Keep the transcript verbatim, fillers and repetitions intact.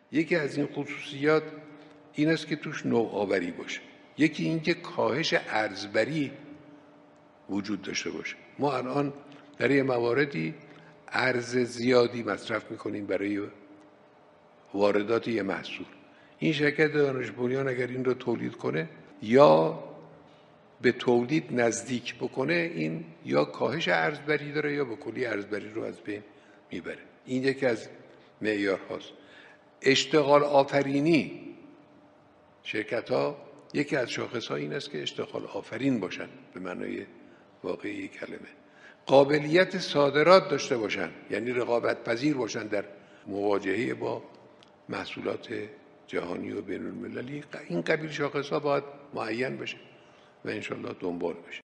یکی از این خصوصیات این است که توش نوآوری باشه. یکی این که کاهش ارزبری وجود داشته باشه. ما الان در یه مواردی ارز زیادی مصرف میکنیم برای واردات یه محصول. این شرکت دانش بنیان اگر این رو تولید کنه یا به تولید نزدیک بکنه، این یا کاهش ارزبری داره یا به کلی ارزبری رو از بین میبره. این یکی از معیارهاست. اشتغال آفرینی، شرکت ها یکی از شاخص ها این است که اشتغال آفرین باشن به معنای واقعی کلمه. قابلیت صادرات داشته باشن، یعنی رقابت پذیر باشن در مواجهه با محصولات جهانی و بین المللی. این قبیل شاخص ها باید معین بشه و انشالله دنبال بشه.